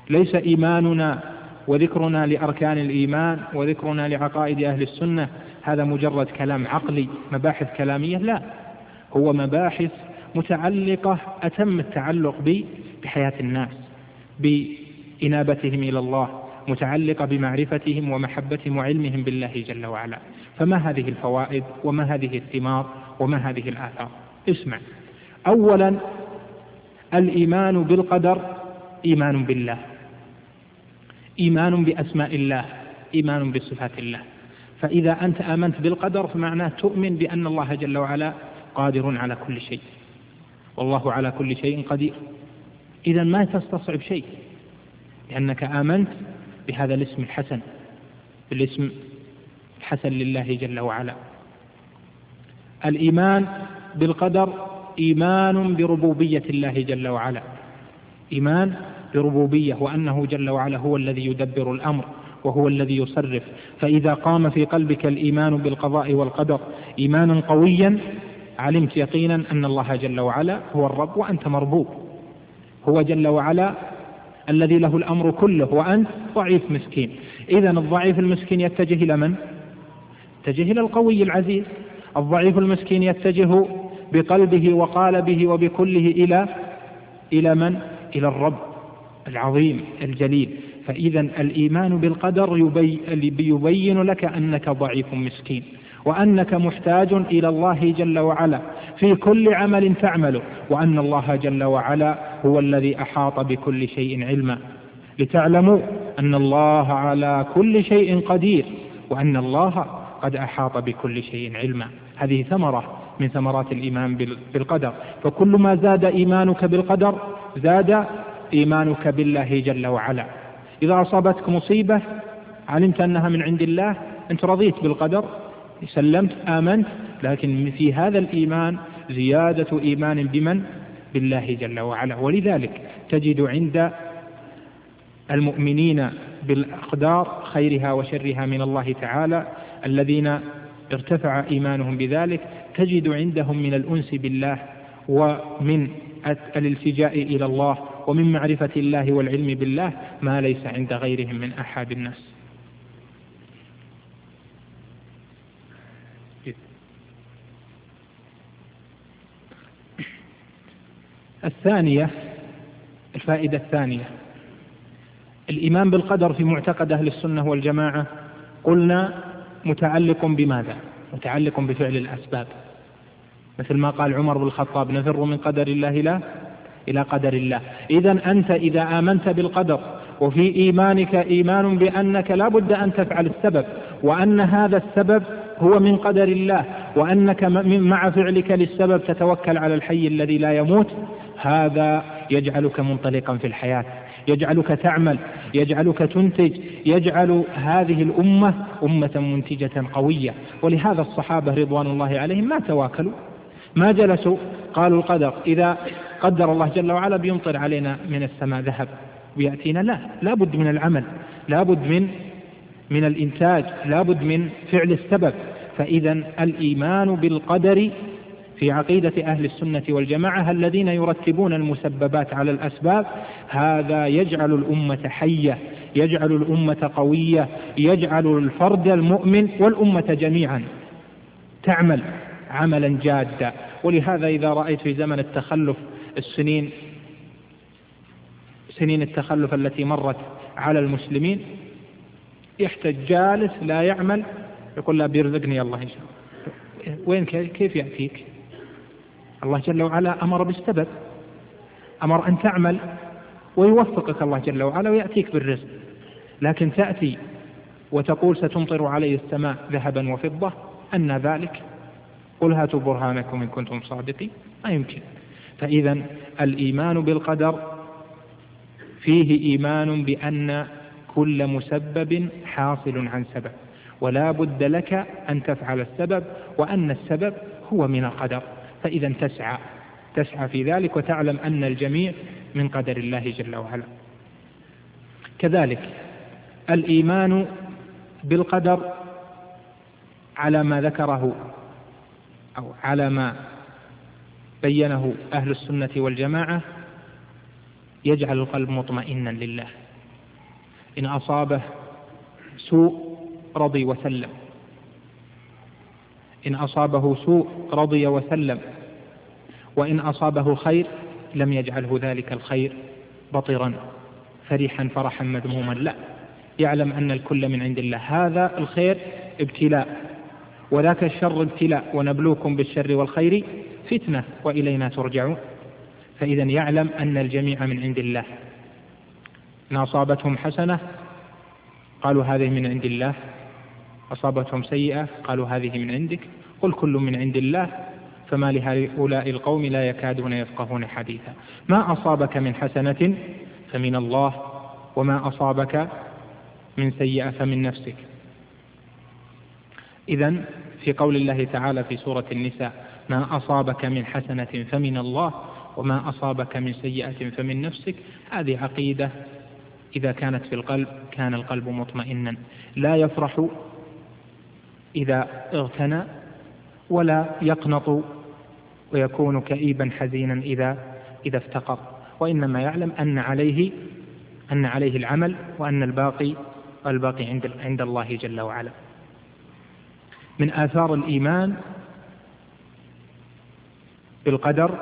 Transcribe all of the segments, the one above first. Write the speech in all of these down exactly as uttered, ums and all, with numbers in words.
ليس إيماننا وذكرنا لأركان الإيمان وذكرنا لعقائد أهل السنة هذا مجرد كلام عقلي، مباحث كلامية، لا، هو مباحث متعلقة أتم التعلق بحياة الناس، بإنابتهم إلى الله، متعلقة بمعرفتهم ومحبتهم وعلمهم بالله جل وعلا. فما هذه الفوائد وما هذه الثمار وما هذه الآثار؟ اسمع. أولا، الإيمان بالقدر إيمان بالله، إيمان بأسماء الله، إيمان بصفات الله. فإذا أنت آمنت بالقدر فمعناه تؤمن بأن الله جل وعلا قادر على كل شيء، والله على كل شيء قدير. إذا ما تستصعب شيء، لأنك آمنت بهذا الاسم الحسن، بالاسم الحسن لله جل وعلا. الإيمان بالقدر إيمان بربوبية الله جل وعلا، إيمان بربوبية، وأنه جل وعلا هو الذي يدبر الأمر وهو الذي يصرف. فإذا قام في قلبك الإيمان بالقضاء والقدر إيمانا قويا علمت يقينا أن الله جل وعلا هو الرب وأنت مربوب، هو جل وعلا الذي له الأمر كله وأنت ضعيف مسكين. إذن الضعيف المسكين يتجه إلى من؟ يتجه إلى القوي العزيز. الضعيف المسكين يتجه بقلبه وقالبه وبكله إلى إلى من؟ إلى الرب العظيم الجليل. فإذا الإيمان بالقدر يبين لك أنك ضعيف مسكين، وأنك محتاج إلى الله جل وعلا في كل عمل تعمله، وأن الله جل وعلا هو الذي أحاط بكل شيء علما، لتعلموا أن الله على كل شيء قدير، وأن الله قد أحاط بكل شيء علما. هذه ثمرة من ثمرات الإيمان بالقدر. فكل ما زاد إيمانك بالقدر زاد إيمانك بالله جل وعلا. إذا أصابتك مصيبة علمت أنها من عند الله، أنت رضيت بالقدر، سلمت، آمنت، لكن في هذا الإيمان زيادة إيمان بمن؟ بالله جل وعلا. ولذلك تجد عند المؤمنين بالأقدار خيرها وشرها من الله تعالى الذين ارتفع إيمانهم بذلك، تجد عندهم من الأنس بالله ومن الالتجاء إلى الله ومن معرفة الله والعلم بالله ما ليس عند غيرهم من أحد الناس. الثانية، الفائدة الثانية، الإيمان بالقدر في معتقد أهل السنة والجماعة قلنا متعلق بماذا؟ متعلق بفعل الأسباب، مثل ما قال عمر بن الخطاب: نفر من قدر الله لا إلى قدر الله. إذن أنت إذا آمنت بالقدر وفي إيمانك إيمان بأنك لا بد أن تفعل السبب، وأن هذا السبب هو من قدر الله، وأنك مع فعلك للسبب تتوكل على الحي الذي لا يموت، هذا يجعلك منطلقا في الحياة، يجعلك تعمل، يجعلك تنتج، يجعل هذه الأمة أمة منتجة قوية. ولهذا الصحابة رضوان الله عليهم ما تواكلوا، ما جلسوا قالوا القدر إذا قدر الله جل وعلا بيمطر علينا من السماء ذهب ويأتينا، لا، لابد من العمل، لابد من من الإنتاج، لابد من فعل السبب. فإذا الإيمان بالقدر في عقيدة أهل السنة والجماعة الذين يرتبون المسببات على الأسباب، هذا يجعل الأمة حية، يجعل الأمة قوية، يجعل الفرد المؤمن والأمة جميعا تعمل عملا جادا. ولهذا إذا رأيت في زمن التخلف السنين سنين التخلف التي مرت على المسلمين، يحتاج جالس لا يعمل يقول: لا بيرزقني الله إن شاء الله. وين كيف يأتيك؟ الله جل وعلا أمر بالسبب، أمر أن تعمل ويوفقك الله جل وعلا ويأتيك بالرزق. لكن تأتي وتقول: ستمطر علي السماء ذهبا وفضة، أن ذلك؟ قل هاتوا برهانكم إن كنتم صادقين. ما يمكن. فإذا الإيمان بالقدر فيه إيمان بأن كل مسبب حاصل عن سبب، ولا بد لك أن تفعل السبب، وأن السبب هو من القدر. فإذا تسعى تسعى في ذلك وتعلم أن الجميع من قدر الله جل وعلا. كذلك الإيمان بالقدر على ما ذكره أو على ما بينه أهل السنة والجماعة يجعل القلب مطمئنا لله، إن أصابه سوء رضي وسلم، إن أصابه سوء رضي وسلم، وإن أصابه خير لم يجعله ذلك الخير بطرا فرحا فرحا مذموما، لا، يعلم أن الكل من عند الله. هذا الخير ابتلاء وذاك الشر ابتلاء، ونبلوكم بالشر والخير فتنة وإلينا ترجعون. فإذا يعلم أن الجميع من عند الله. إن أصابتهم حسنة قالوا هذه من عند الله، أصابتهم سيئة قالوا هذه من عندك، قل كل من عند الله فما لهؤلاء القوم لا يكادون يفقهون حديثا. ما أصابك من حسنة فمن الله، وما أصابك من سيئة فمن نفسك. إذن في قول الله تعالى في سورة النساء ما أصابك من حسنة فمن الله وما أصابك من سيئة فمن نفسك، هذه عقيدة إذا كانت في القلب كان القلب مطمئنا، لا يفرح إذا اغتنى ولا يقنط ويكون كئيبا حزينا إذا إذا افتقر، وإنما يعلم أن عليه أن عليه العمل، وأن الباقي الباقي عند عند الله جل وعلا. من آثار الإيمان بالقدر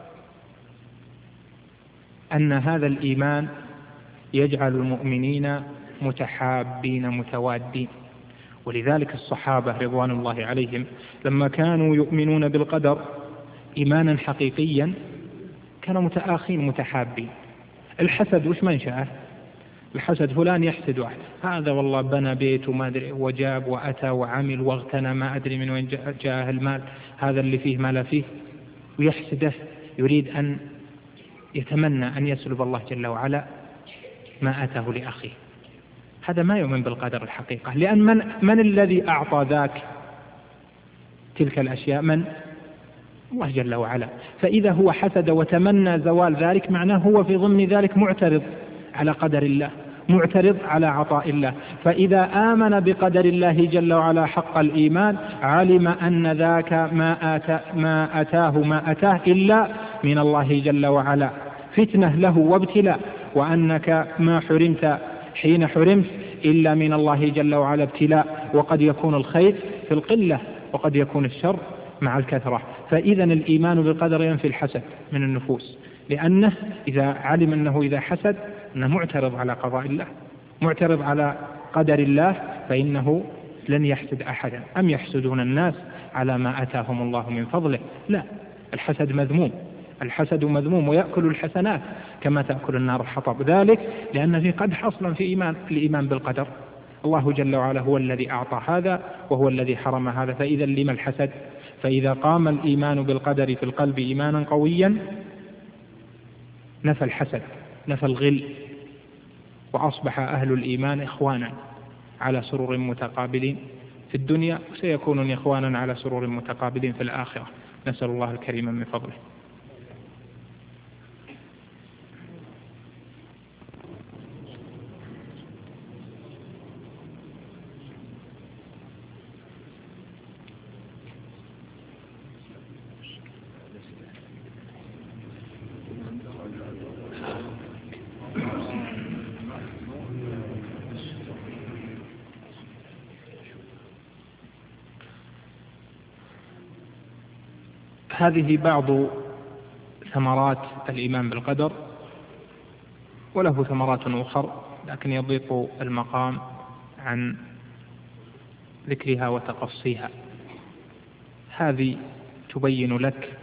أن هذا الإيمان يجعل المؤمنين متحابين متوادين، ولذلك الصحابة رضوان الله عليهم لما كانوا يؤمنون بالقدر إيمانا حقيقيا كانوا متآخين متحابين. الحسد وش منشأه؟ الحسد فلان يحسد واحد، هذا والله بنى بيت وما أدري وجاب وأتى وعمل واغتنى ما أدري من وين جاء المال، هذا اللي فيه ما لا فيه، ويحسده، يريد أن يتمنى أن يسلب الله جل وعلا ما أتاه لأخيه. هذا ما يؤمن بالقدر الحقيقة، لأن من, من الذي أعطى ذاك تلك الأشياء؟ من؟ الله جل وعلا. فإذا هو حسد وتمنى زوال ذلك معناه هو في ضمن ذلك معترض على قدر الله، معترض على عطاء الله. فإذا آمن بقدر الله جل وعلا حق الإيمان علم أن ذاك ما, آتا ما أتاه ما أتاه إلا من الله جل وعلا فتنة له وابتلاء، وأنك ما حرمت حين حرمت إلا من الله جل وعلا ابتلاء، وقد يكون الخير في القلة وقد يكون الشر مع الكثرة. فإذا الإيمان بالقدر ينفي الحسد من النفوس، لأنه إذا علم أنه إذا حسد أنه معترض على قضاء الله، معترض على قدر الله، فإنه لن يحسد أحدا. أم يحسدون الناس على ما أتاهم الله من فضله؟ لا، الحسد مذموم، الحسد مذموم ويأكل الحسنات كما تأكل النار الحطب. ذلك لأن في قدح أصلا في إيمان في الإيمان بالقدر. الله جل وعلا هو الذي أعطى هذا وهو الذي حرم هذا، فإذا لما الحسد؟ فإذا قام الإيمان بالقدر في القلب إيمانا قويا نفى الحسد، نفى الغل، وأصبح أهل الإيمان إخوانا على سرور متقابلين في الدنيا، وسيكونون إخوانا على سرور متقابلين في الآخرة. نسأل الله الكريم من فضله. هذه بعض ثمرات الإيمان بالقدر، وله ثمرات أخرى لكن يضيق المقام عن ذكرها وتقصيها. هذه تبين لك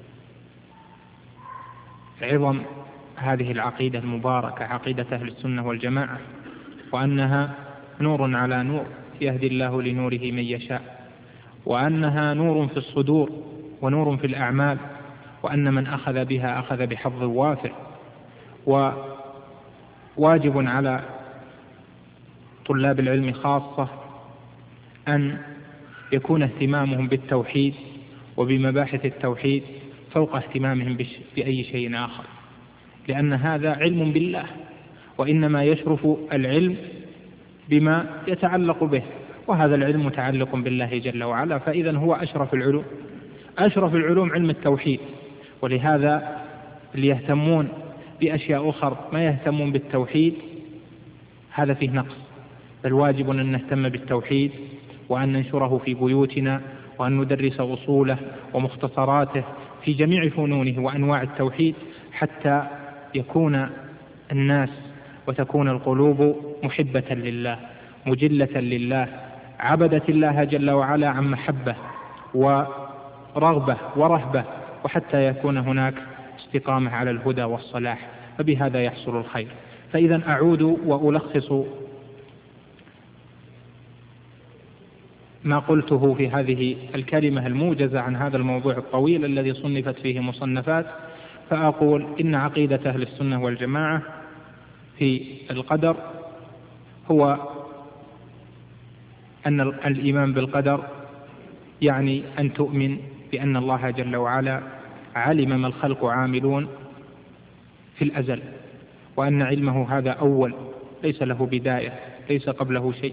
عظم هذه العقيدة المباركة، عقيدة أهل السنة والجماعة، وأنها نور على نور يهدي الله لنوره من يشاء، وأنها نور في الصدور ونور في الأعمال، وأن من أخذ بها أخذ بحظ وافر. وواجب على طلاب العلم خاصة أن يكون اهتمامهم بالتوحيد وبمباحث التوحيد فوق اهتمامهم بأي شيء آخر، لأن هذا علم بالله، وإنما يشرف العلم بما يتعلق به، وهذا العلم متعلق بالله جل وعلا، فإذا هو أشرف العلوم. أشرف العلوم علم التوحيد، ولهذا اللي يهتمون بأشياء أخرى ما يهتمون بالتوحيد، هذا فيه نقص، بل واجب أن نهتم بالتوحيد وأن ننشره في بيوتنا وأن ندرس أصوله ومختصراته في جميع فنونه وأنواع التوحيد، حتى يكون الناس وتكون القلوب محبة لله مجلة لله، عبدت الله جل وعلا عن محبة ورغبة ورهبة، وحتى يكون هناك استقامة على الهدى والصلاح، فبهذا يحصل الخير. فإذا أعود وألخص ما قلته في هذه الكلمة الموجزة عن هذا الموضوع الطويل الذي صنفت فيه مصنفات، فأقول إن عقيدة أهل السنة والجماعة في القدر هو أن الإيمان بالقدر يعني أن تؤمن بأن الله جل وعلا علم ما الخلق عاملون في الأزل، وأن علمه هذا أول ليس له بداية، ليس قبله شيء،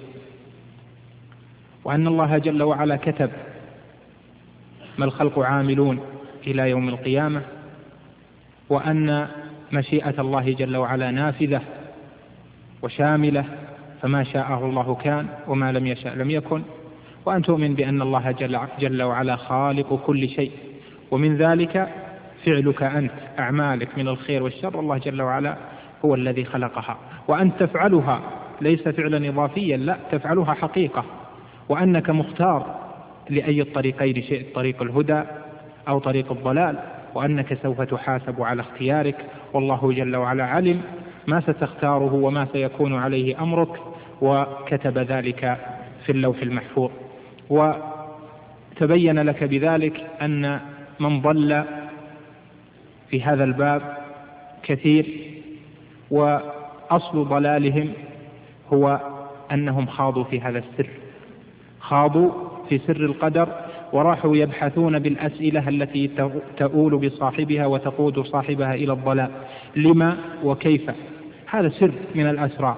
وأن الله جل وعلا كتب ما الخلق عاملون إلى يوم القيامة، وأن مشيئة الله جل وعلا نافذة وشاملة، فما شاءه الله كان وما لم يشاء لم يكن، وأن تؤمن بأن الله جل, جل وعلا خالق كل شيء، ومن ذلك فعلك أنت، أعمالك من الخير والشر الله جل وعلا هو الذي خلقها، وأن تفعلها ليس فعلا إضافيا، لا، تفعلها حقيقة، وأنك مختار لأي الطريقين شئت، طريق الهدى أو طريق الضلال، وأنك سوف تحاسب على اختيارك، والله جل وعلا علم ما ستختاره وما سيكون عليه أمرك، وكتب ذلك في اللوح المحفوظ. وتبين لك بذلك أن من ضل في هذا الباب كثير، وأصل ضلالهم هو أنهم خاضوا في هذا السر، خاضوا في سر القدر، وراحوا يبحثون بالأسئلة التي تؤول بصاحبها وتقود صاحبها إلى الضلال، لما وكيف. هذا سر من الأسرار،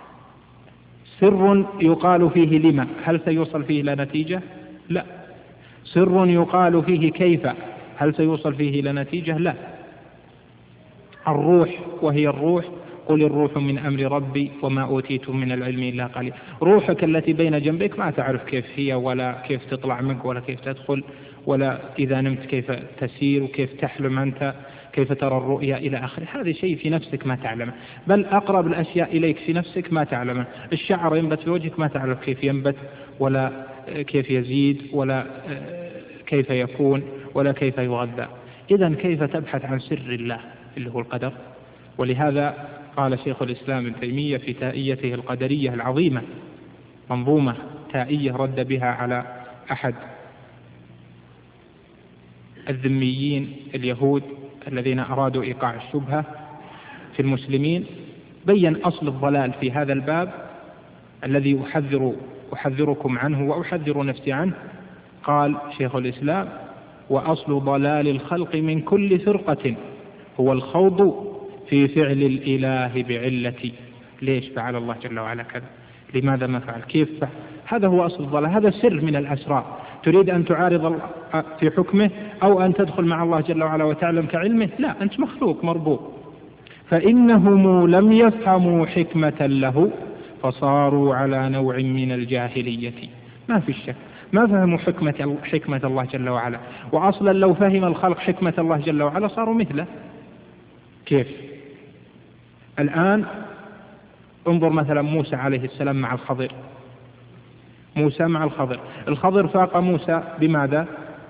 سر يقال فيه لما، هل سيوصل فيه إلى نتيجة؟ لا. سر يقال فيه كيف، هل سيوصل فيه إلى نتيجة؟ لا. الروح، وهي الروح، قل الروح من أمر ربي وما أوتيتم من العلم إلا قليل. روحك التي بين جنبك ما تعرف كيف هي، ولا كيف تطلع منك، ولا كيف تدخل، ولا إذا نمت كيف تسير، وكيف تحلم أنت، كيف ترى الرؤيا إلى آخره. هذا شيء في نفسك ما تعلمه، بل أقرب الأشياء إليك في نفسك ما تعلمه. الشعر ينبت في وجهك ما تعرف كيف ينبت، ولا كيف يزيد، ولا كيف يكون، ولا كيف يغذى. إذن كيف تبحث عن سر الله اللي هو القدر؟ ولهذا قال شيخ الإسلام ابن تيمية في تائيته القدرية العظيمة، منظومة تائية رد بها على أحد الذميين اليهود الذين أرادوا إيقاع الشبهة في المسلمين، بين أصل الضلال في هذا الباب الذي أحذر أحذركم عنه وأحذر نفسي عنه. قال شيخ الإسلام: وأصل ضلال الخلق من كل فرقة هو الخوض في فعل الإله بعلة. ليش فعل الله جل وعلا كذا؟ لماذا ما فعل؟ كيف فعل؟ هذا هو أصل الضلال، هذا سر من الأسرار. تريد أن تعارض الله في حكمه، أو أن تدخل مع الله جل وعلا وتعلم كعلمه؟ لا، أنت مخلوق مربوط. فإنهم لم يفهموا حكمة له فصاروا على نوع من الجاهلية. ما في الشك، ما فهموا حكمة, حكمة الله جل وعلا. وأصلا لو فهم الخلق حكمة الله جل وعلا صاروا مثله. كيف؟ الآن انظر مثلا موسى عليه السلام مع الخضر. موسى مع الخضر، الخضر فاق موسى بماذا؟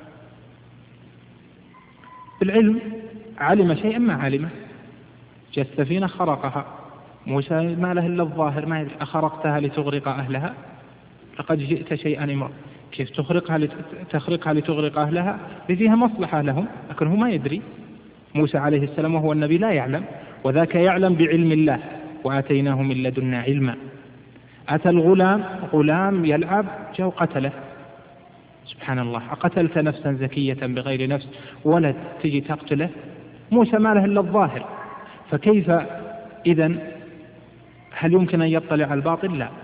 بالعلم، علم شيئا ما علمه. جاء السفينة خرقها، موسى ما له إلا الظاهر، ما يدري أخرقتها لتغرق أهلها؟ لقد جئت شيئا إمرا. كيف تخرقها تخرقها لتغرق أهلها؟ فيها مصلحة لهم، لكن هو ما يدري. موسى عليه السلام وهو النبي لا يعلم، وذاك يعلم بعلم الله، وآتيناه من لدنا علما. أتى الغلام، غلام يلعب، جاء قتله. سبحان الله، أقتلت نفسا زكية بغير نفس، ولد تجي تقتله؟ موسى ما له إلا الظاهر. فكيف إذن؟ هل يمكن أن يطلع على الباطل؟ لا.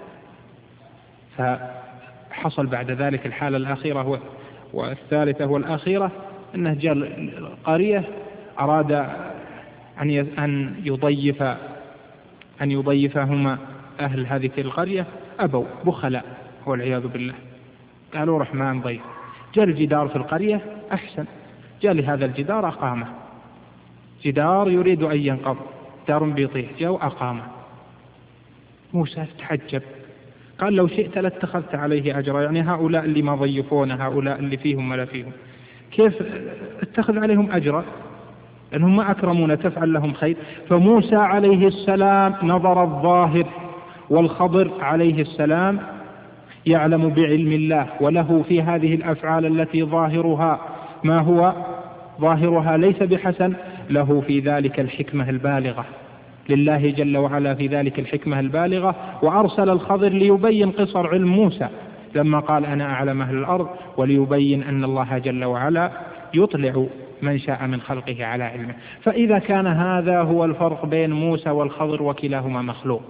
فحصل بعد ذلك الحالة الأخيرة والثالثة والأخيرة، أنه جاء القرية أراد أن يضيف أن يضيفهما أهل هذه القرية أبوا بخلاء والعياذ بالله، قالوا رحمن ضيف. جاء الجدار في القرية أحسن، جاء لهذا الجدار أقامه، جدار يريد أن ينقض، دار بيطيح، جاء وأقامه. موسى تحجب قال لو شئت لاتخذت عليه أجرا، يعني هؤلاء اللي ما ضيفون، هؤلاء اللي فيهم ولا فيهم، كيف اتخذ عليهم أجرا؟ لأنهم ما أكرمون، تفعل لهم خير. فموسى عليه السلام نظر الظاهر، والخضر عليه السلام يعلم بعلم الله، وله في هذه الأفعال التي ظاهرها ما هو ظاهرها ليس بحسن، له في ذلك الحكمة البالغة، لله جل وعلا في ذلك الحكمة البالغة. وأرسل الخضر ليبين قصر علم موسى لما قال أنا أعلم أهل الأرض، وليبين أن الله جل وعلا يطلع من شاء من خلقه على علمه. فإذا كان هذا هو الفرق بين موسى والخضر وكلاهما مخلوق،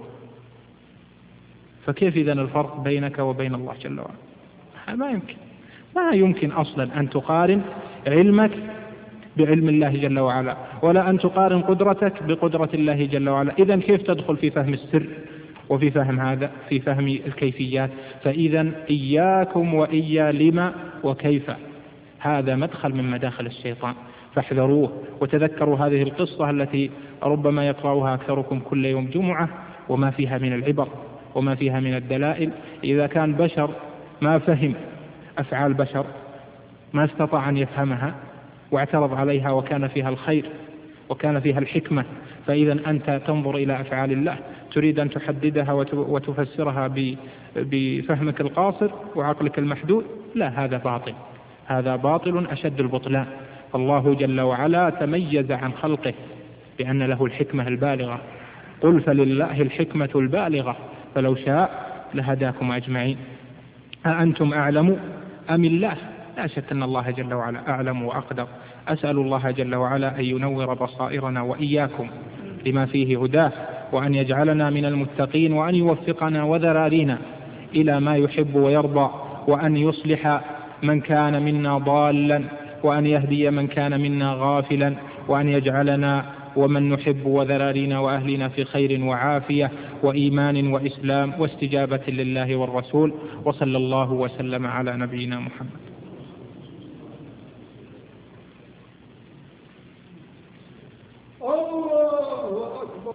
فكيف إذن الفرق بينك وبين الله جل وعلا؟ ما يمكن، ما يمكن أصلا أن تقارن علمك بعلم الله جل وعلا، ولا أن تقارن قدرتك بقدرة الله جل وعلا. إذن كيف تدخل في فهم السر وفي فهم هذا، في فهم الكيفيات؟ فإذن إياكم وإيا لما وكيف، هذا مدخل من مداخل الشيطان، فاحذروه. وتذكروا هذه القصة التي ربما يقرأها أكثركم كل يوم جمعة، وما فيها من العبر وما فيها من الدلائل. إذا كان بشر ما فهم أفعال بشر، ما استطاع أن يفهمها واعترض عليها وكان فيها الخير وكان فيها الحكمة، فإذا أنت تنظر إلى أفعال الله تريد أن تحددها وتفسرها بفهمك القاصر وعقلك المحدود، لا، هذا باطل، هذا باطل أشد البطلان. الله جل وعلا تميز عن خلقه بأن له الحكمة البالغة، قل فلله الحكمة البالغة فلو شاء لهداكم أجمعين. أأنتم أعلم أم الله؟ لا شك أن الله جل وعلا أعلم وأقدر. أسأل الله جل وعلا أن ينور بصائرنا وإياكم لما فيه هداه، وأن يجعلنا من المتقين، وأن يوفقنا وذرارينا إلى ما يحب ويرضى، وأن يصلح من كان منا ضالا، وأن يهدي من كان منا غافلا، وأن يجعلنا ومن نحب وذرارينا وأهلنا في خير وعافية وإيمان وإسلام واستجابة لله والرسول. وصلى الله وسلم على نبينا محمد. الله أكبر.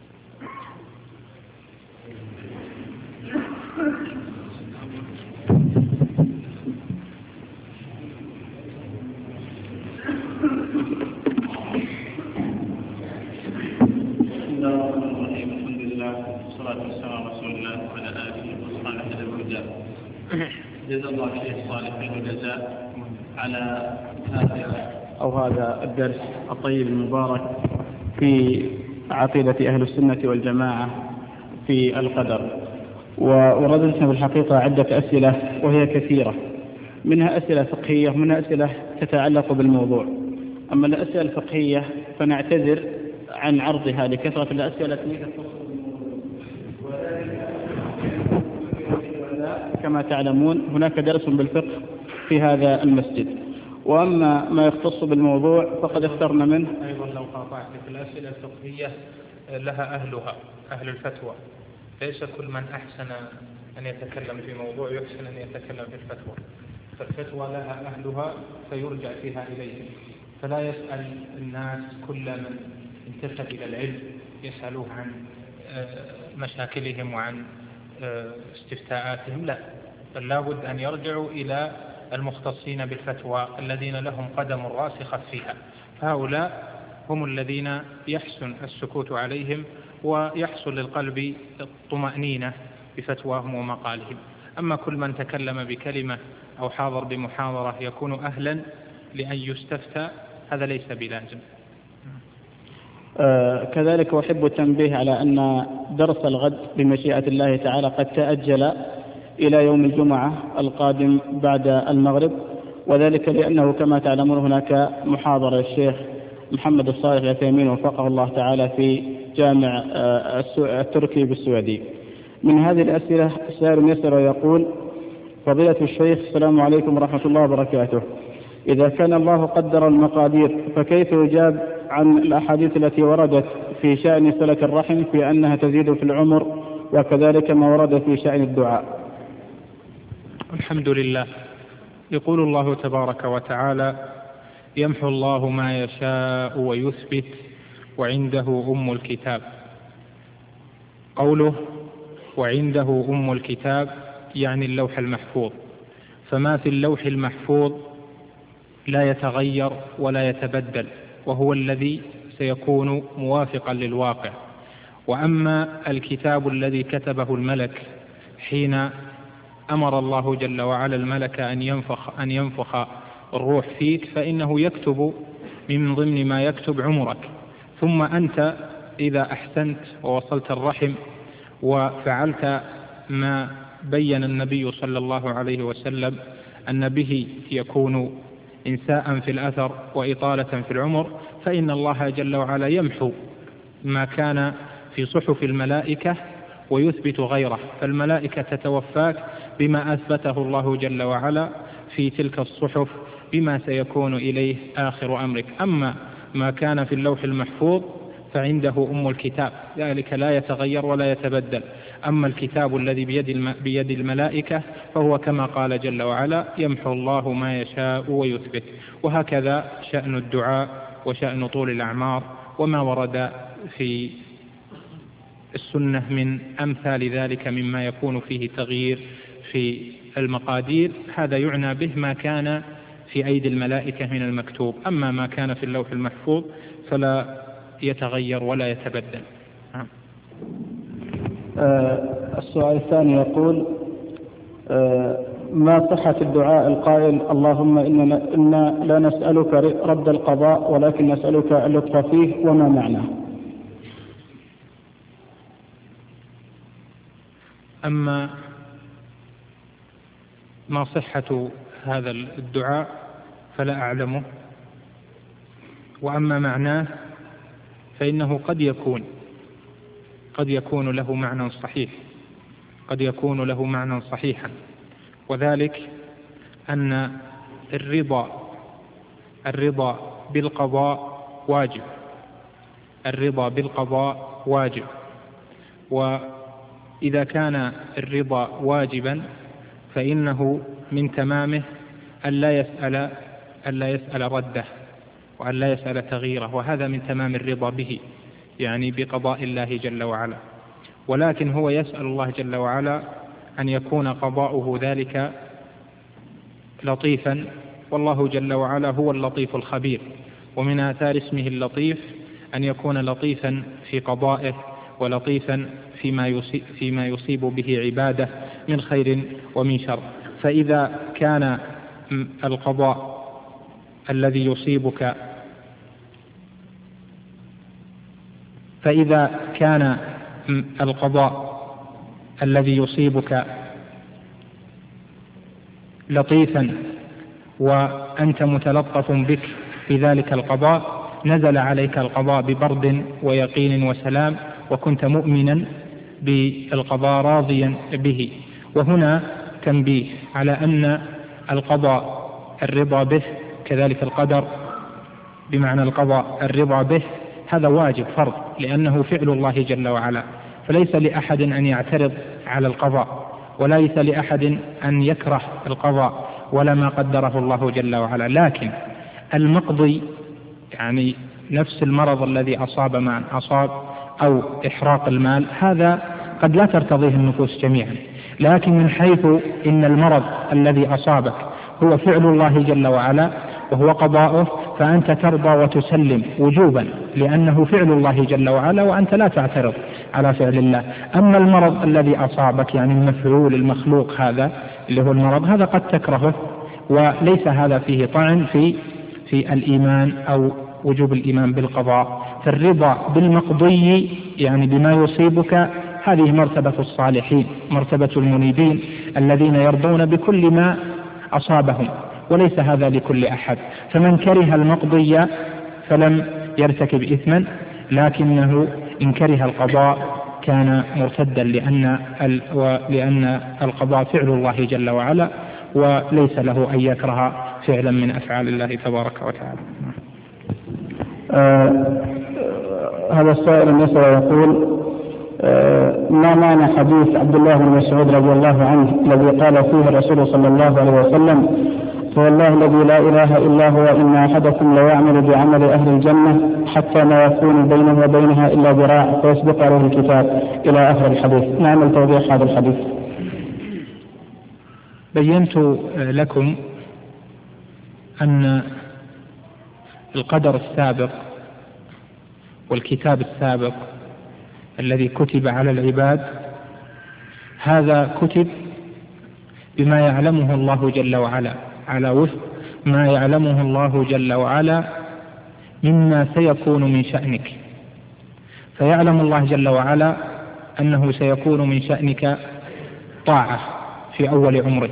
جزا الله الشيخ صالح الجزاء على هذا أو هذا الدرس الطيب المبارك في عقيدة أهل السنة والجماعة في القدر. ورددنا في الحقيقة عدة أسئلة وهي كثيرة، منها أسئلة فقهية ومنها أسئلة تتعلق بالموضوع. أما الأسئلة الفقهية فنعتذر عن عرضها لكثرة الأسئلة التي تخص كما تعلمون هناك درس بالفقه في هذا المسجد. وأما ما يختص بالموضوع فقد اخترنا منه. أيضا لو قاطعتك، الأسئلة الفقهية لها أهلها، أهل الفتوى، ليس كل من أحسن أن يتكلم في موضوع يحسن أن يتكلم في الفتوى، فالفتوى لها أهلها فيرجع فيها إليهم. فلا يسأل الناس كل من انتسب إلى العلم يسألوه عن مشاكلهم وعن استفتاءاتهم، لا، بل لابد أن يرجعوا إلى المختصين بالفتوى الذين لهم قدم راسخة فيها، فهؤلاء هم الذين يحسن السكوت عليهم ويحصل للقلب الطمأنينة بفتواهم ومقالهم. أما كل من تكلم بكلمة أو حاضر بمحاضرة يكون أهلا لأن يستفتى، هذا ليس بلازم. آه كذلك أحب التنبيه على أن درس الغد بمشيئة الله تعالى قد تأجل إلى يوم الجمعة القادم بعد المغرب، وذلك لأنه كما تعلمون هناك محاضرة الشيخ محمد الصالح العثيمين وفقه الله تعالى في جامع آه التركي بالسعودية. من هذه الأسئلة سائل يسأل ويقول: فضيلة الشيخ، السلام عليكم ورحمة الله وبركاته. إذا كان الله قدر المقادير فكيف يجاب عن الأحاديث التي وردت في شأن صلة الرحم في أنها تزيد في العمر وكذلك ما ورد في شأن الدعاء. الحمد لله. يقول الله تبارك وتعالى: يمحو الله ما يشاء ويثبت وعنده أم الكتاب. قوله وعنده أم الكتاب يعني اللوح المحفوظ، فما في اللوح المحفوظ لا يتغير ولا يتبدل، وهو الذي سيكون موافقا للواقع. وأما الكتاب الذي كتبه الملك حين أمر الله جل وعلا الملك أن ينفخ, أن ينفخ الروح فيك، فإنه يكتب من ضمن ما يكتب عمرك. ثم أنت إذا أحسنت ووصلت الرحم وفعلت ما بين النبي صلى الله عليه وسلم أن به يكون إنساء في الأثر وإطالة في العمر، فإن الله جل وعلا يمحو ما كان في صحف الملائكة ويثبت غيره، فالملائكة تتوفاك بما أثبته الله جل وعلا في تلك الصحف بما سيكون إليه آخر أمرك. أما ما كان في اللوح المحفوظ فعنده أم الكتاب، ذلك لا يتغير ولا يتبدل. أما الكتاب الذي بيد, بيد الملائكة فهو كما قال جل وعلا: يمحو الله ما يشاء ويثبت. وهكذا شأن الدعاء وشأن طول الأعمار وما ورد في السنة من أمثال ذلك مما يكون فيه تغيير في المقادير، هذا يعنى به ما كان في أيدي الملائكة من المكتوب. أما ما كان في اللوح المحفوظ فلا يتغير ولا يتبدل. آه السؤال الثاني يقول: آه ما صحة الدعاء القائل: اللهم إننا, إنا لا نسألك رد القضاء ولكن نسألك اللطف فيه، وما معناه؟ أما ما صحة هذا الدعاء فلا أعلمه، وأما معناه فإنه قد يكون قد يكون له معنى صحيح قد يكون له معنى صحيحا وذلك أن الرضا الرضا بالقضاء واجب الرضا بالقضاء واجب وإذا كان الرضا واجبا فإنه من تمامه ألا يسأل ألا يسأل رده وأن لا يسأل تغييره، وهذا من تمام الرضا به، يعني بقضاء الله جل وعلا. ولكن هو يسأل الله جل وعلا أن يكون قضاؤه ذلك لطيفا، والله جل وعلا هو اللطيف الخبير، ومن آثار اسمه اللطيف أن يكون لطيفا في قضائه ولطيفا فيما يصيب, فيما يصيب به عباده من خير ومن شر. فإذا كان القضاء الذي يصيبك فإذا كان القضاء الذي يصيبك لطيفا وأنت متلطف بك في ذلك القضاء، نزل عليك القضاء ببرد ويقين وسلام، وكنت مؤمنا بالقضاء راضيا به. وهنا تنبيه على أن القضاء الرضا به، كذلك القدر بمعنى القضاء الرضا به، هذا واجب فرض، لأنه فعل الله جل وعلا، فليس لأحد أن يعترض على القضاء، وليس لأحد أن يكره القضاء ولا ما قدره الله جل وعلا. لكن المقضي، يعني نفس المرض الذي أصاب من أصاب أو إحراق المال، هذا قد لا ترتضيه النفوس جميعا، لكن من حيث إن المرض الذي أصابك هو فعل الله جل وعلا وهو قضاؤه، فأنت ترضى وتسلم وجوبا، لأنه فعل الله جل وعلا وأنت لا تعترض على فعل الله. أما المرض الذي أصابك، يعني المفعول المخلوق هذا اللي هو المرض، هذا قد تكرهه، وليس هذا فيه طعن في في الإيمان أو وجوب الإيمان بالقضاء. فالرضا بالمقضي يعني بما يصيبك، هذه مرتبة الصالحين، مرتبة المنيبين الذين يرضون بكل ما أصابهم، وليس هذا لكل أحد. فمن كره المقضي فلم يرتكب إثما، لكنه إن كره القضاء كان مرتدا، لأن لأن القضاء فعل الله جل وعلا، وليس له أن يكره فعلا من أفعال الله تبارك وتعالى. آه هذا السائل يسأل يقول: ما معنى حديث عبد الله بن مسعود رضي الله عنه الذي قال فيه الرسول صلى الله عليه وسلم: فوالله الذي لا إله إلا هو إن أحدكم ليعمل بعمل أهل الجنة حتى ما يكون بينه وبينها إلا ذراع فيسبق عليه الكتاب إلى آخر الحديث. نعمل توضيح هذا الحديث. بينت لكم أن القدر السابق والكتاب السابق الذي كتب على العباد هذا كتب بما يعلمه الله جل وعلا، على وفق ما يعلمه الله جل وعلا مما سيكون من شأنك. فيعلم الله جل وعلا أنه سيكون من شأنك طاعة في أول عمرك،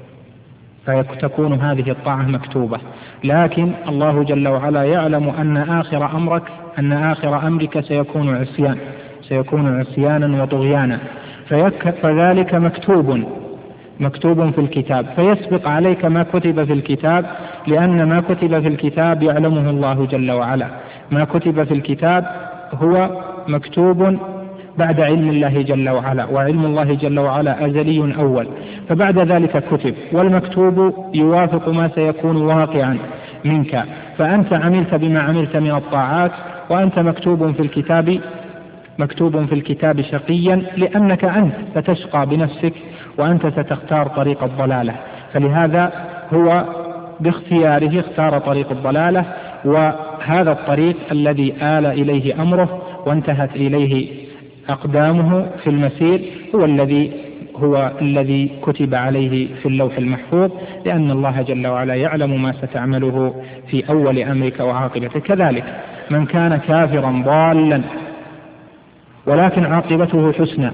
فتكون هذه الطاعة مكتوبة. لكن الله جل وعلا يعلم أن آخر أمرك أن آخر أمرك سيكون عصيان سيكون عصيانا وطغيانا، فذلك مكتوب مكتوب في الكتاب، فيسبق عليك ما كتب في الكتاب، لأن ما كتب في الكتاب يعلمه الله جل وعلا. ما كتب في الكتاب هو مكتوب بعد علم الله جل وعلا، وعلم الله جل وعلا أزلي أول، فبعد ذلك كتب، والمكتوب يوافق ما سيكون واقعا منك. فأنت عملت بما عملت من الطاعات، وأنت مكتوب في الكتاب مكتوب في الكتاب شقيا، لأنك أنت ستشقى بنفسك وأنت ستختار طريق الضلالة. فلهذا هو باختياره اختار طريق الضلالة، وهذا الطريق الذي آل إليه أمره وانتهت إليه أقدامه في المسير هو الذي هو الذي كتب عليه في اللوح المحفوظ، لأن الله جل وعلا يعلم ما ستعمله في أول أمرك وعاقبتك. كذلك من كان كافرا ضالا ولكن عاقبته حسنى،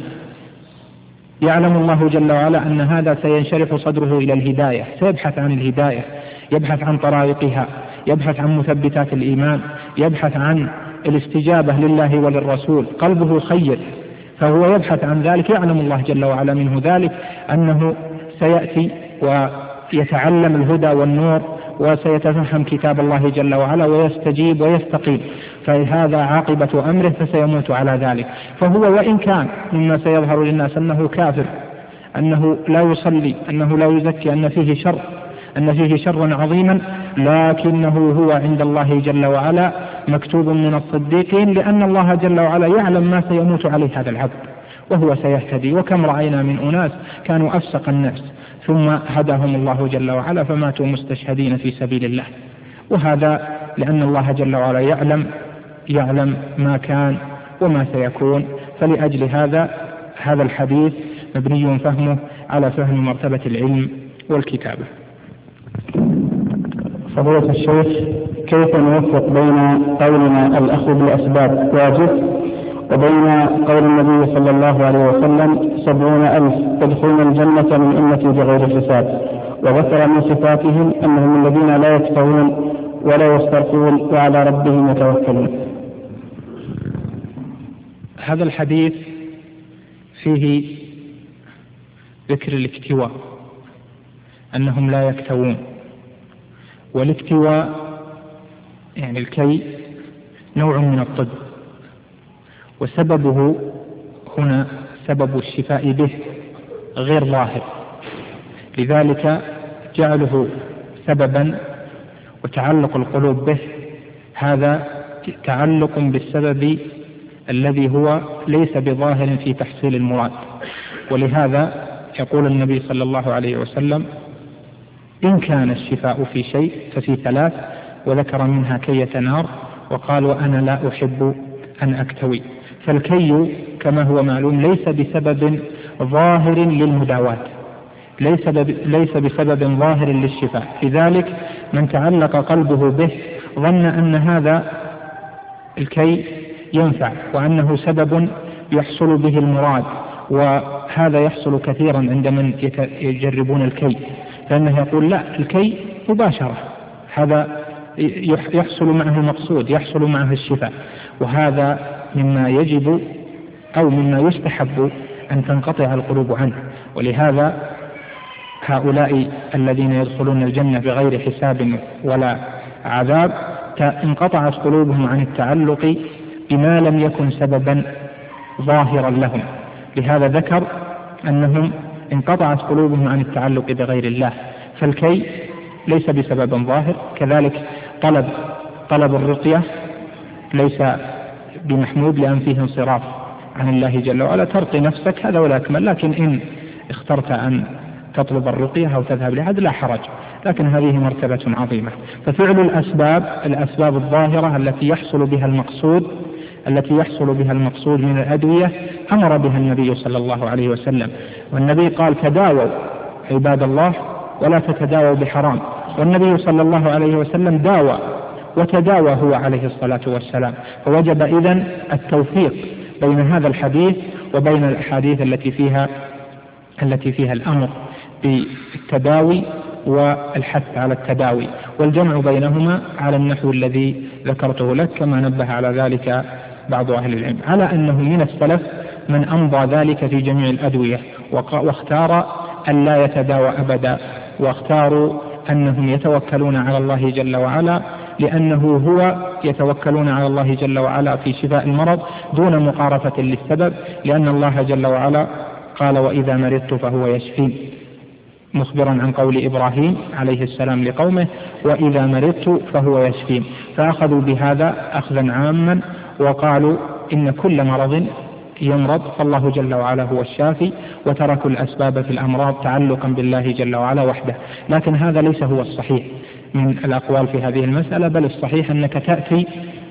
يعلم الله جل وعلا أن هذا سينشرح صدره إلى الهداية، سيبحث عن الهداية، يبحث عن طرائقها، يبحث عن مثبتات الإيمان، يبحث عن الاستجابة لله وللرسول، قلبه خير، فهو يبحث عن ذلك. يعلم الله جل وعلا منه ذلك أنه سيأتي ويتعلم الهدى والنور وسيتفهم كتاب الله جل وعلا ويستجيب ويستقيم، فهذا عاقبة أمره فسيموت على ذلك. فهو وإن كان مما سيظهر للناس أنه كافر، أنه لا يصلي، أنه لا يزكي، أن فيه شر أن فيه شرا عظيما، لكنه هو عند الله جل وعلا مكتوب من الصديقين، لأن الله جل وعلا يعلم ما سيموت عليه هذا العبد وهو سيهتدي. وكم رأينا من أناس كانوا أفسق الناس ثم هداهم الله جل وعلا فماتوا مستشهدين في سبيل الله، وهذا لأن الله جل وعلا يعلم يعلم ما كان وما سيكون. فلأجل هذا هذا الحديث مبني فهمه على فهم مرتبة العلم والكتابة. فضيلة الشيخ، كيف نوفق بين قولنا الأخذ بالأسباب واجب وبين قول النبي صلى الله عليه وسلم سبعون ألف يدخلون الجنة من أمتي بغير حساب، وذكر من صفاتهم أنهم الذين لا يكفرون ولا يسترقون وعلى ربهم يتوكلون؟ هذا الحديث فيه ذكر الاكتواء، أنهم لا يكتوون، والاكتواء يعني الكي نوع من الطب، وسببه هنا سبب الشفاء به غير ظاهر، لذلك جعله سببا وتعلق القلوب به هذا تعلق بالسبب الذي هو ليس بظاهر في تحصيل المراد. ولهذا يقول النبي صلى الله عليه وسلم: إن كان الشفاء في شيء ففي ثلاث، وذكر منها كية نار، وقال: وأنا لا أحب أن أكتوي. فالكي كما هو معلوم ليس بسبب ظاهر للمداواة، ليس ليس بسبب ظاهر للشفاء، لذلك من تعلق قلبه به ظن أن هذا الكي ينفع وأنه سبب يحصل به المراد، وهذا يحصل كثيرا عند من يجربون الكي، فإنه يقول: لا، الكي مباشرة، هذا يحصل معه المقصود، يحصل معه الشفاء، وهذا مما يجب أو مما يستحب أن تنقطع القلوب عنه. ولهذا هؤلاء الذين يدخلون الجنة بغير حساب ولا عذاب انقطعت قلوبهم عن التعلق بما لم يكن سببا ظاهرا لهم. لهذا ذكر أنهم انقطعت قلوبهم عن التعلق بغير الله، فالكي ليس بسبب ظاهر. كذلك طلب طلب الرقية ليس بمحمود لأن فيه انصراف عن الله جل وعلا. ترقي نفسك هذا ولا أكمل، لكن إن اخترت أن تطلب الرقية أو تذهب لأحد لا حرج، لكن هذه مرتبة عظيمة. ففعل الأسباب الأسباب الظاهرة التي يحصل بها المقصود التي يحصل بها المقصود من الأدوية أمر بها النبي صلى الله عليه وسلم، والنبي قال تداووا عباد الله ولا تتداووا بحرام، والنبي صلى الله عليه وسلم داوى وتداوى هو عليه الصلاة والسلام. فوجب إذن التوفيق بين هذا الحديث وبين الأحاديث التي فيها التي فيها الأمر بالتداوي والحث على التداوي، والجمع بينهما على النحو الذي ذكرته لك، كما نبه على ذلك بعض أهل العلم، على أنه من السلف من أمضى ذلك في جميع الأدوية واختار أن لا يتداوى أبدا، واختاروا أنهم يتوكلون على الله جل وعلا، لأنه هو يتوكلون على الله جل وعلا في شفاء المرض دون مقارفة للسبب، لأن الله جل وعلا قال وإذا مرضت فهو يشفين، مخبرا عن قول إبراهيم عليه السلام لقومه وإذا مرضت فهو يشفين. فأخذوا بهذا أخذا عاما وقالوا إن كل مرض يمرض فالله جل وعلا هو الشافي، وتركوا الأسباب في الأمراض تعلقا بالله جل وعلا وحده. لكن هذا ليس هو الصحيح من الأقوال في هذه المسألة، بل الصحيح أنك تأتي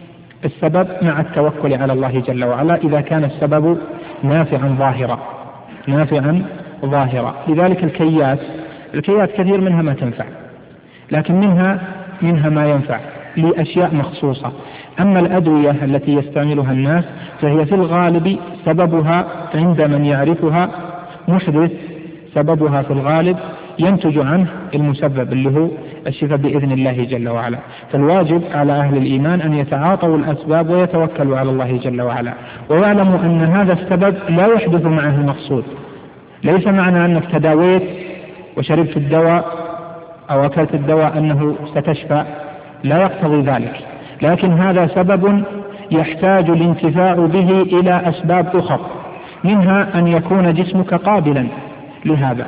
السبب مع التوكل على الله جل وعلا إذا كان السبب نافعا ظاهرا نافعا ظاهرا. لذلك الكيات الكيات كثير منها ما تنفع، لكن منها منها ما ينفع لأشياء مخصوصة. أما الأدوية التي يستعملها الناس فهي في الغالب سببها عند من يعرفها محدث، سببها في الغالب ينتج عنه المسبب اللي هو الشفاء بإذن الله جل وعلا. فالواجب على أهل الإيمان أن يتعاطوا الأسباب ويتوكلوا على الله جل وعلا، ويعلموا أن هذا السبب لا يحدث معه المقصود. ليس معنى أنك تداويت وشربت الدواء أو أكلت الدواء أنه ستشفى، لا يقتضي ذلك، لكن هذا سبب يحتاج الانتفاع به إلى أسباب أخرى، منها أن يكون جسمك قابلا لهذا،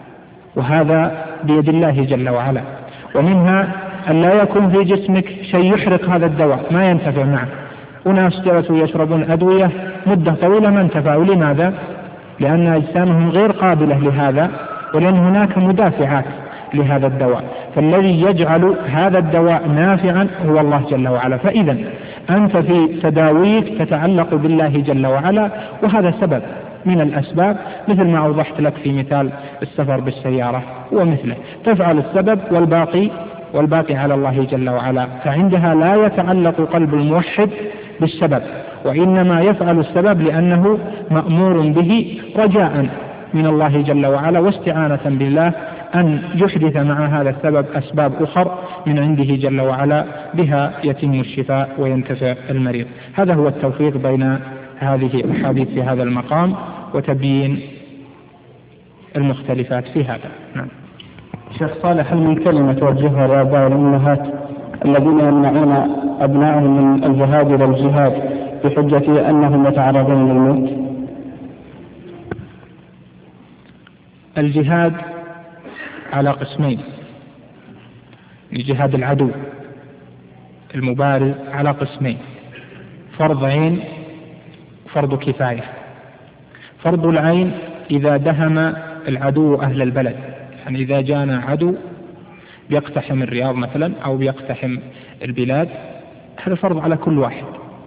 وهذا بيد الله جل وعلا، ومنها أن لا يكون في جسمك شيء يحرق هذا الدواء ما ينتفع معه. وناس جلسوا يشربون أدوية مدة طويلة ما انتفعوا. لماذا؟ لأن أجسامهم غير قابلة لهذا، ولأن هناك مدافعات لهذا الدواء. فالذي يجعل هذا الدواء نافعا هو الله جل وعلا. فإذا أنت في تداويك تتعلق بالله جل وعلا، وهذا سبب من الأسباب، مثل ما أوضحت لك في مثال السفر بالسيارة ومثله. تفعل السبب والباقي والباقي على الله جل وعلا. فعندها لا يتعلق قلب الموحد بالسبب، وإنما يفعل السبب لأنه مأمور به رجاء من الله جل وعلا واستعانة بالله أن يحدث مع هذا السبب أسباب أخرى من عنده جل وعلا بها يتم الشفاء وينتفع المريض. هذا هو التوفيق بين هذه الحديث في هذا المقام وتبيين المختلفات في هذا. نعم. شيخ صالح، هل من كلمة توجهها للآباء والأمهات الذين يمنعون أبنائهم من الجهاد إلى الجهاد بحجة أنهم يتعرضون للموت؟ الجهاد على قسمين: لجهاد العدو المبارز على قسمين: فرض عين فرض كفاية. فرض العين إذا دهم العدو أهل البلد، يعني إذا جانا عدو بيقتحم الرياض مثلا أو بيقتحم البلاد، هذا فرض على كل واحد،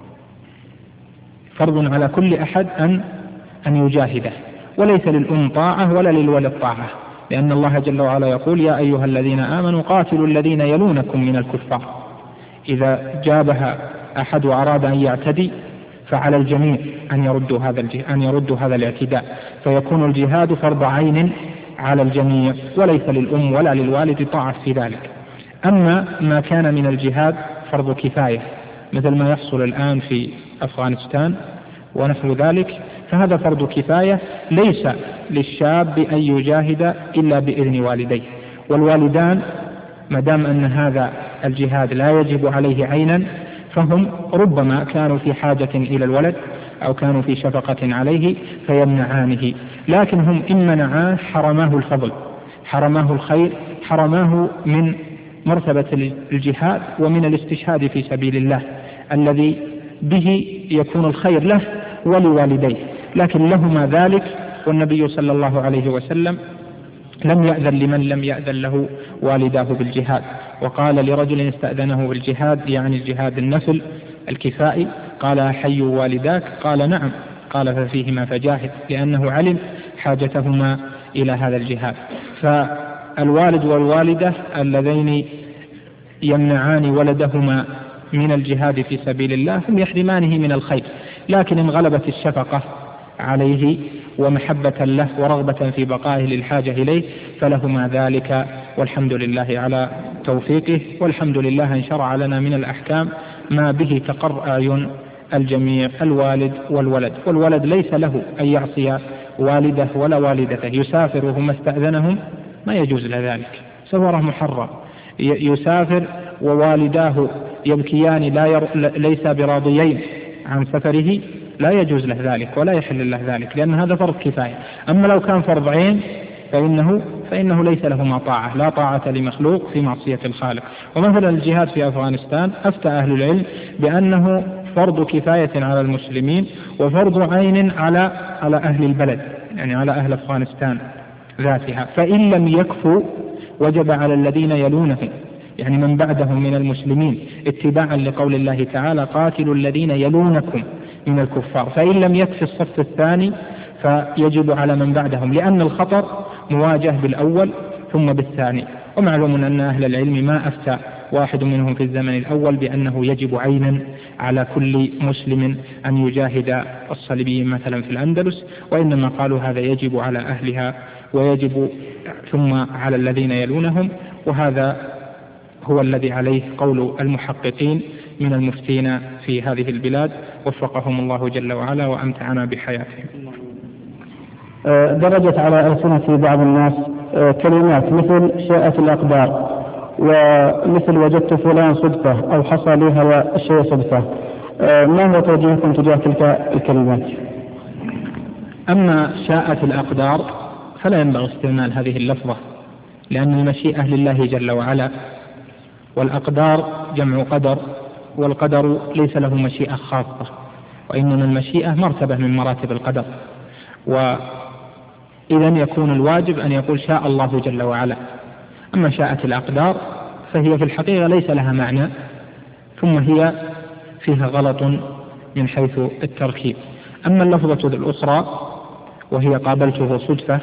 فرض على كل أحد أن أن يجاهده، وليس للأم طاعة ولا للولد طاعة، لأن الله جل وعلا يقول يا أيها الذين آمنوا قاتلوا الذين يلونكم من الكفار. إذا جابها أحد وأراد أن يعتدي فعلى الجميع أن يردوا هذا أن يردوا هذا الاعتداء، فيكون الجهاد فرض عين على الجميع، وليس للأم ولا للوالد طاعة في ذلك. أما ما كان من الجهاد فرض كفاية، مثل ما يحصل الآن في أفغانستان ونحو ذلك، فهذا فرض كفاية ليس للشاب أن يجاهد إلا بإذن والديه، والوالدان ما دام أن هذا الجهاد لا يجب عليه عينا، فهم ربما كانوا في حاجة إلى الولد أو كانوا في شفقة عليه فيمنعانه، لكن هم إن منعاه حرماه الفضل، حرماه الخير، حرماه من مرتبة الجهاد ومن الاستشهاد في سبيل الله الذي به يكون الخير له ولوالديه، لكن لهما ذلك، والنبي صلى الله عليه وسلم لم يأذن لمن لم يأذن له والداه بالجهاد، وقال لرجل استأذنه بالجهاد يعني الجهاد النفل الكفائي، قال أحي والداك؟ قال نعم، قال ففيهما فجاهد، لأنه علم حاجتهما إلى هذا الجهاد. فالوالد والوالدة اللذين يمنعان ولدهما من الجهاد في سبيل الله هم يحرمانه من الخير، لكن إن غلبت الشفقة عليه ومحبة له ورغبة في بقائه للحاجة إليه فلهما ذلك، والحمد لله على توفيقه، والحمد لله أن شرع لنا من الأحكام ما به تقر أعين الجميع، الوالد والولد. والولد ليس له أن يعصي والده ولا والدته، يسافر وهم استأذنهم ما يجوز له ذلك، سفره محرم، يسافر ووالداه يبكيان لا ير... ليس براضيين عن سفره لا يجوز له ذلك ولا يحل له ذلك، لأن هذا فرض كفاية. أما لو كان فرض عين فإنه, فإنه ليس له طاعة، لا طاعة لمخلوق في معصية الخالق. ومثلا الجهاد في أفغانستان أفتى أهل العلم بأنه فرض كفاية على المسلمين وفرض عين على على أهل البلد، يعني على أهل أفغانستان ذاتها، فإن لم يكفوا وجب على الذين يلونهم يعني من بعدهم من المسلمين اتباعا لقول الله تعالى قاتلوا الذين يلونكم من الكفار، فإن لم يكفي الصف الثاني فيجب على من بعدهم، لأن الخطر مواجه بالأول ثم بالثاني. ومعلوم أن أهل العلم ما أفتى واحد منهم في الزمن الأول بأنه يجب عينا على كل مسلم أن يجاهد الصليبيين مثلا في الأندلس، وإنما قالوا هذا يجب على أهلها ويجب ثم على الذين يلونهم، وهذا هو الذي عليه قول المحققين من المفتين في هذه البلاد وفقهم الله جل وعلا وأمتعنا بحياتهم. درجت على ألسنة بعض الناس كلمات مثل شاءت الأقدار، ومثل وجدت فلان صدفة أو حصل لي هذا الشيء صدفة، ما هو توجيهكم تجاه تلك الكلمات؟ أما شاءت الأقدار فلا ينبغي استعمال هذه اللفظة، لأن المشيئة لله جل وعلا، والأقدار جمع قدر، والقدر ليس له مشيئة خاصة، وإنما المشيئة مرتبة من مراتب القدر. وإذا يكون الواجب أن يقول شاء الله جل وعلا. أما شاءت الأقدار فهي في الحقيقة ليس لها معنى، ثم هي فيها غلط من حيث التركيب. أما اللفظة الأخرى وهي قابلته صدفة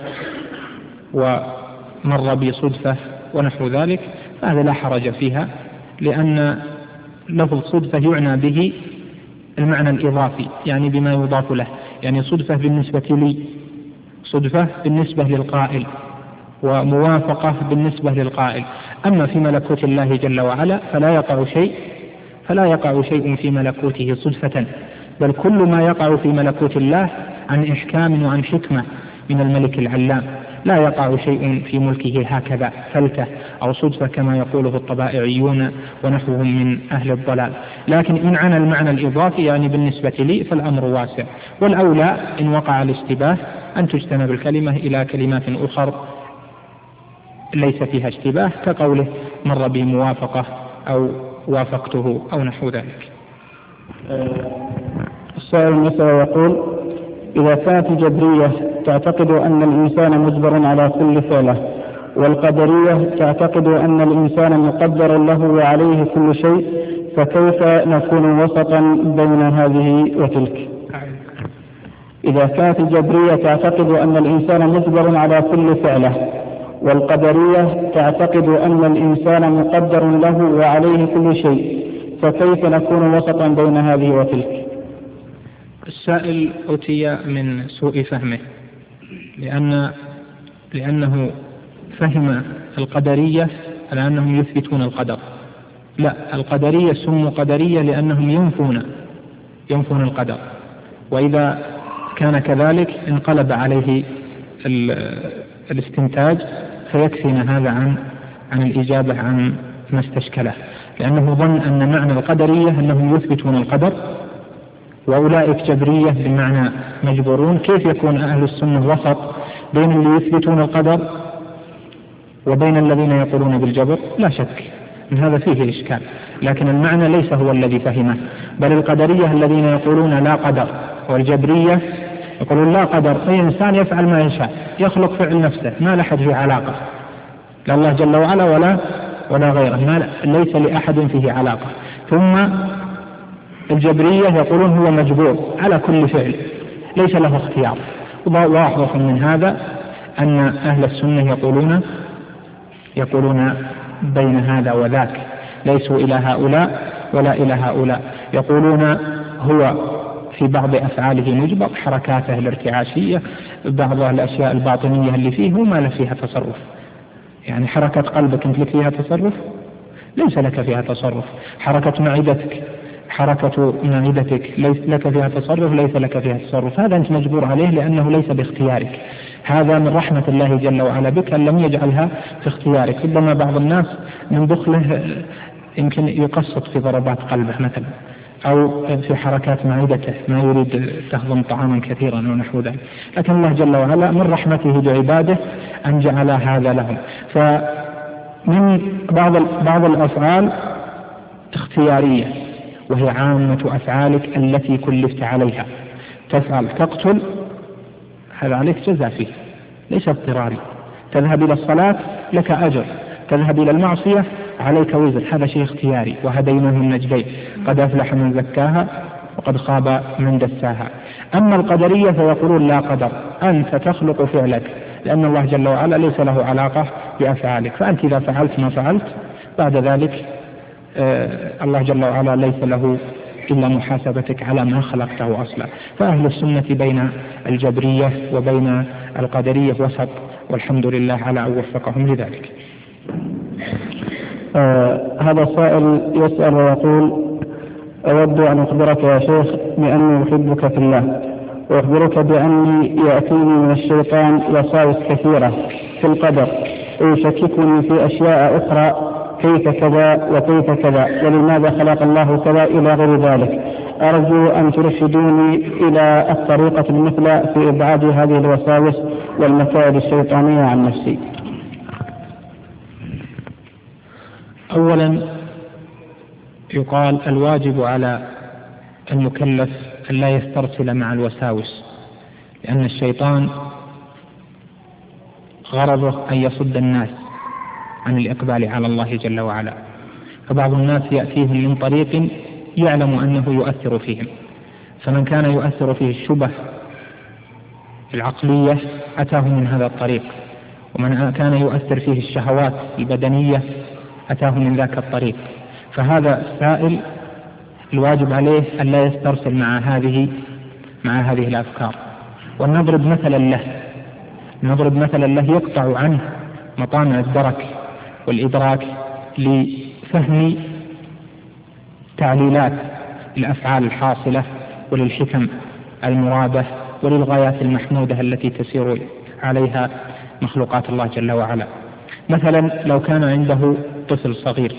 ومر بي صدفة ونحو ذلك فهذا لا حرج فيها، لأن لفظ صدفة يعنى به المعنى الإضافي، يعني بما يضاف له، يعني صدفة بالنسبة لي، صدفة بالنسبة للقائل، وموافقة بالنسبة للقائل. أما في ملكوت الله جل وعلا فلا يقع شيء فلا يقع شيء في ملكوته صدفة، بل كل ما يقع في ملكوت الله عن إحكام وعن حكمة من الملك العلام، لا يقع شيء في ملكه هكذا فلتة أو صدفة كما يقوله الطبائعيون ونحوهم من أهل الضلال. لكن إن عن المعنى الإضافي يعني بالنسبة لي فالأمر واسع، والأولى إن وقع الاشتباه أن تجتنب الكلمة إلى كلمات أخر ليس فيها اشتباه، كقوله مر بي موافقة أو وافقته أو نحو ذلك. السائل المسألة يقول: إذا كانت الجبرية تعتقد أن الإنسان مجبر على كل فعله، والقدرية تعتقد أن الإنسان مقدر له وعليه كل شيء، فكيف نكون وسطا بين هذه وتلك؟ إذا كانت الجبرية تعتقد أن الإنسان مجبر على كل فعله، والقدرية تعتقد أن الإنسان مقدر له وعليه كل شيء، فكيف نكون وسطا بين هذه وتلك؟ السائل أتي من سوء فهمه، لأن لأنه فهم القدرية على أنهم يثبتون القدر. لا، القدرية سموا قدرية لأنهم ينفون ينفون القدر، وإذا كان كذلك انقلب عليه الاستنتاج فيكفينا هذا عن عن الإجابة عن ما استشكله، لأنه ظن أن معنى القدرية أنهم يثبتون القدر وأولئك جبرية بمعنى مجبورون. كيف يكون أهل السنة وسط بين اللي يثبتون القدر وبين الذين يقولون بالجبر؟ لا شك أن هذا فيه إشكال، لكن المعنى ليس هو الذي فهمه، بل القدرية الذين يقولون لا قدر، والجبرية يقولون لا قدر، أي إنسان يفعل ما يشاء، يخلق فعل نفسه، ما لحد فيه علاقة، لا الله جل وعلا ولا ولا غيره، ما ليس لأحد فيه علاقة. ثم الجبرية يقولون هو مجبور على كل فعل، ليس له اختيار. واضح من هذا أن أهل السنة يقولون يقولون بين هذا وذاك، ليسوا إلى هؤلاء ولا إلى هؤلاء. يقولون هو في بعض أفعاله مجبر، حركاته الارتعاشية، بعض الأشياء الباطنية اللي فيه هو ما له فيها تصرف، يعني حركة قلبك أنت لك فيها تصرف؟ ليس لك فيها تصرف. حركة معدتك حركة معدتك ليس لك فيها تصرف، ليس لك فيها تصرف، هذا أنت مجبور عليه لأنه ليس باختيارك. هذا من رحمة الله جل وعلا بك أن لم يجعلها في اختيارك. ربما بعض الناس من بخله يمكن يقصد في ضربات قلبه مثلا، أو في حركات معدته، ما يريد تهضم طعاما كثيرا ونحو ذلك، لكن الله جل وعلا من رحمته بعباده أن جعل هذا لهم. فمن بعض بعض الأفعال اختيارية، وهي عامة أفعالك التي كلفت عليها. تفعل تقتل، هذا عليك جزاء فيه، ليس اضطراري. تذهب إلى الصلاة لك أجر، تذهب إلى المعصية عليك وزر، هذا شيء اختياري. وهديناه النجدين، قد أفلح من زكاها وقد خاب من دساها. أما القدرية فيقولون لا قدر، أنت تخلق فعلك، لأن الله جل وعلا ليس له علاقة بأفعالك، فأنت إذا فعلت ما فعلت بعد ذلك آه الله جل وعلا ليس له إلا محاسبتك على ما خلقته أصلا. فأهل السنة بين الجبرية وبين القدرية وسط، والحمد لله على أن وفقهم لذلك. آه هذا السائل يسأل ويقول: أود أن أخبرك يا شيخ بأني أحبك في الله، وأخبرك بأني يأتيني من الشيطان وساوس كثيرة في القدر، ويشككني في أشياء أخرى، كيف كذا وكيف كذا، ولماذا خلق الله كذا إلى غير ذلك. أرجو أن ترشدوني إلى الطريقة المثلى في إبعاد هذه الوساوس والمكائد الشيطانية عن نفسي. أولا يقال الواجب على المكلف أن لا يسترسل مع الوساوس، لأن الشيطان غرضه أن يصد الناس عن الإقبال على الله جل وعلا. فبعض الناس يأتيهم من طريق يعلم أنه يؤثر فيهم، فمن كان يؤثر فيه الشبه العقلية أتاه من هذا الطريق، ومن كان يؤثر فيه الشهوات البدنية أتاه من ذاك الطريق. فهذا السائل الواجب عليه أن لا يسترسل مع هذه مع هذه الأفكار. ونضرب مثلا له نضرب مثلا له يقطع عنه مطامع الدرك والإدراك لفهم تعليلات الأفعال الحاصلة وللحكم المرادة وللغايات المحمودة التي تسير عليها مخلوقات الله جل وعلا. مثلا لو كان عنده طفل صغير،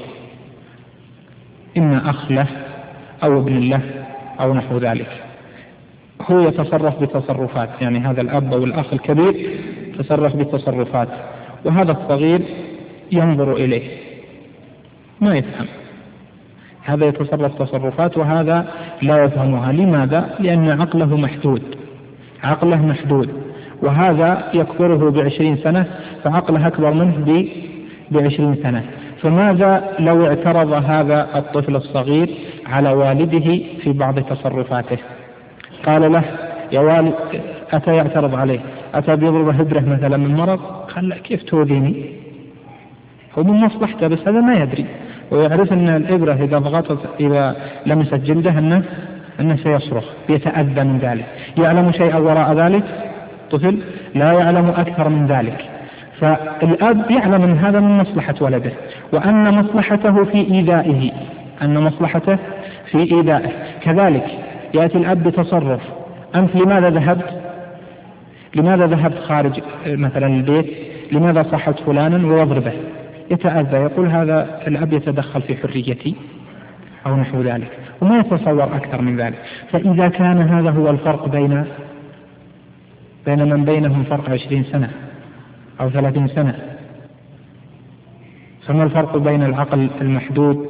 إما أخ له أو ابن له أو نحو ذلك، هو يتصرف بتصرفات، يعني هذا الأب أو الأخ الكبير يتصرف بتصرفات، وهذا الصغير ينظر إليه ما يفهم، هذا يتصرف تصرفات وهذا لا يفهمها. لماذا؟ لأن عقله محدود عقله محدود وهذا يكبره بعشرين سنة، فعقله أكبر منه بعشرين سنة. فماذا لو اعترض هذا الطفل الصغير على والده في بعض تصرفاته؟ قال له يا والد، أتى يعترض عليه، أتى بيضرب هبرة مثلا من مرض، قال كيف تؤذيني؟ هو من مصلحته، بس هذا ما يدري، ويعرف أن الإبرة إذا ضغطت إذا لمست جلده أنه, أنه سيصرخ، يتأذى من ذلك. يعلم شيئا وراء ذلك؟ طفل لا يعلم أكثر من ذلك. فالأب يعلم أن هذا من مصلحة ولده، وأن مصلحته في إيذائه أن مصلحته في إيذائه. كذلك يأتي الأب بتصرف، أنت لماذا ذهبت لماذا ذهبت خارج مثلا البيت؟ لماذا صحت فلانا؟ ويضربه، يتأذى، يقول هذا الأب يتدخل في حريتي، أو نحو ذلك، وما يتصور أكثر من ذلك. فإذا كان هذا هو الفرق بين بين من بينهم فرق عشرين سنة أو ثلاثين سنة، فما الفرق بين العقل المحدود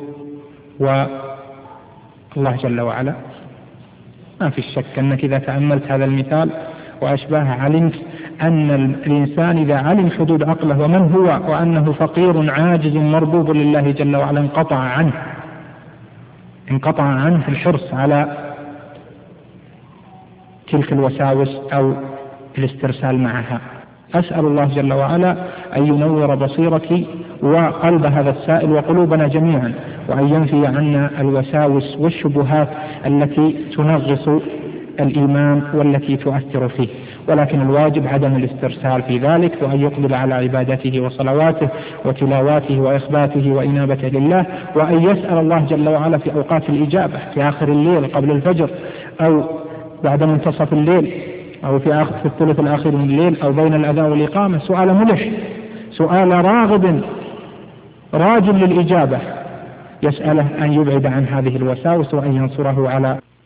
والله جل وعلا؟ ما في شك أنك إذا تأملت هذا المثال وأشباهه علمت أن الإنسان إذا علم حدود عقله ومن هو وأنه فقير عاجز مربوب لله جل وعلا انقطع عنه انقطع عنه الحرص على تلك الوساوس أو الاسترسال معها. أسأل الله جل وعلا أن ينور بصيرتي وقلب هذا السائل وقلوبنا جميعا، وأن ينفي عنا الوساوس والشبهات التي تنغص الإيمان والتي تؤثر فيه، ولكن الواجب عدم الاسترسال في ذلك، وأن يقبل على عبادته وصلواته وتلاواته وإخباته وإنابته لله، وأن يسأل الله جل وعلا في أوقات الإجابة في آخر الليل قبل الفجر أو بعد منتصف الليل أو في, آخر في الثلث الآخر من الليل أو بين الأذان والإقامة سؤال ملح، سؤال راغب راج للإجابة، يسأله أن يبعد عن هذه الوساوس وأن ينصره على